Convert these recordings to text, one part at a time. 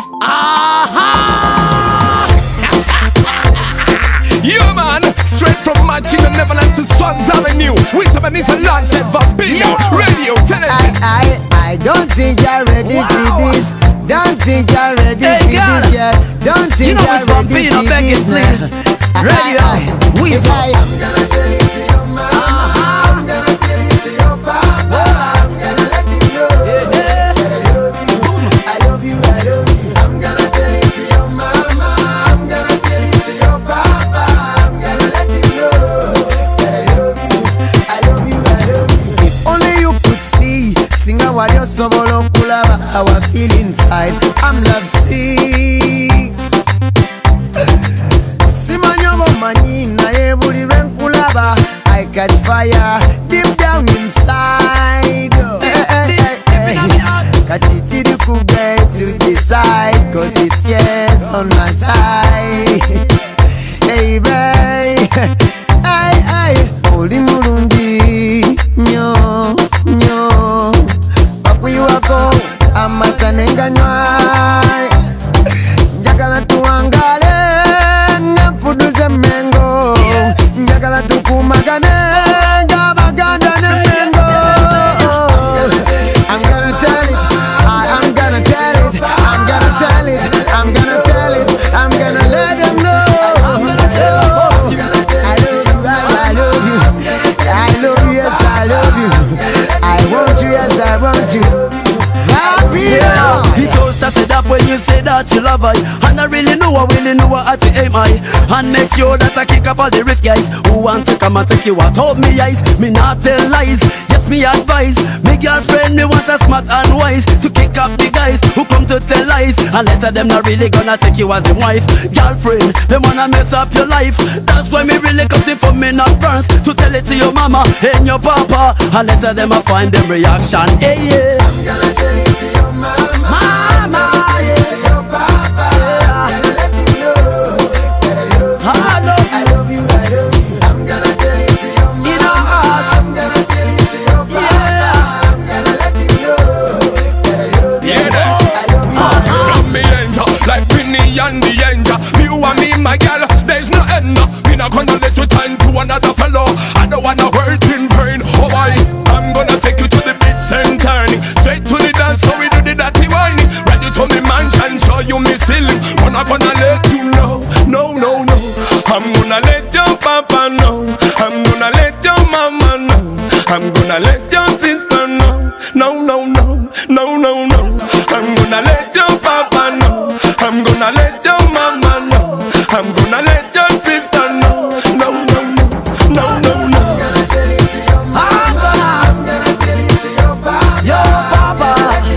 Yeah, man, straight from Matching and Neverland to Swans Avenue. With Ebenezer Lance and Vampino Radio, I don't think you're ready for this. Don't think you're ready for this, yeah. Don't think you're ready for this. Radio, Weasel. I'm gonna tell it to your mama. I'm gonna tell it to your papa. I'm gonna let you know that I love you. I love you. I'm gonna tell it to your mama. I'm gonna tell it to your papa. I'm gonna let you know that I love you. I love you. I love you. If only you could see, sing a warrior sobolo kulaba our feel inside. I'm love sick. Simanyobo manina ebuli renkulaba. I catch fire deep down inside. Katitiri kube to decide, cause it's yes on my side. Hey babe, hey, oli mulungi nyo nyo. Pakuyi wako amakanenganywa. Njagala tuwangale nefuduze mengo. Njagala tukumagane ngabaganda ne mengo. I'm gonna tell it, I'm gonna tell it, I'm gonna tell it, I'm gonna tell it, I'm gonna let them know. I love you, I love you, yes I love you. I want you, yes I want you. It all started up when you say that you love her. And I really know her at the aim high. And make sure that I kick up all the rich guys who want to come and take you out of me eyes. Me not tell lies, yes me advise. Me girlfriend me want a smart and wise to kick up the guys who come to tell lies. And later them not really gonna take you as a wife. Girlfriend, them wanna mess up your life. That's why me really come for me not France to tell it to your mama and your papa. And later them I find them reaction. Hey yeah, I'm gonna tell it to your mama, yeah, your papa. I'm gonna let you know that I love you. I love you. I'm gonna tell it to your mama. I'm gonna tell it to your papa. I'm gonna let you know that I love you. I love you. From me enter, like Winnie and the Angel. You and me, my girl, there's no end. Me not gonna let you turn to another fellow. I don't wanna hurt in pain. Oh boy, I'm gonna take you to the beats and turning straight to the dance, so we do the dirty whining. Ready to me mansion, show you me ceiling. But I'm gonna let you know, no. I'm gonna let your papa know. I'm gonna let your mama know. I'm gonna let your sister know. No. I'm gonna let your papa know. I'm gonna let your mama know. I'm gonna let your sister know. No. I'm gonna tell it to your mama. I'm gonna tell it to your papa. your papa.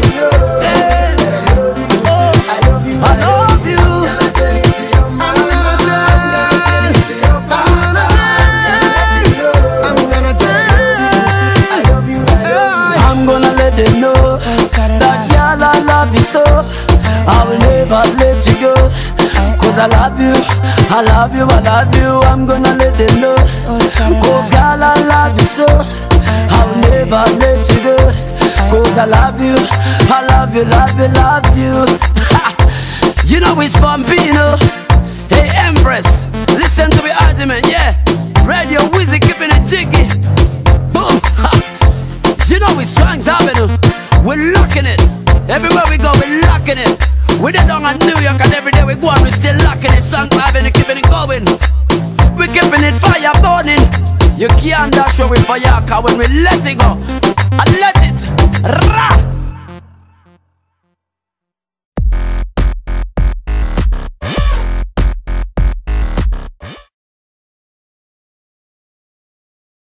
I love you. I love you. I'm gonna tell it to your mama. I'm gonna tell it to your papa. I'm gonna tell I love you. I'm gonna let them know that girl I love you so. I will never let you go. Cause I love you, I love you, I love you. I'm gonna let them know. Cause girl I love you so. I will never let you go. Cause I love you, I love you, love you, love you. You know it's Vampino. Hey Empress, listen to the argument, yeah. Radio Wizzy keeping it jiggy. Boom. You know it's Swangs Avenue. We're locking it. Everywhere we go, we're locking it. We did down in New York and every day we go on, we still locking it. Swangs Avenue, keeping it going. We're keeping it fire burning. You can't dash away fire, cause when we let it go, I let it.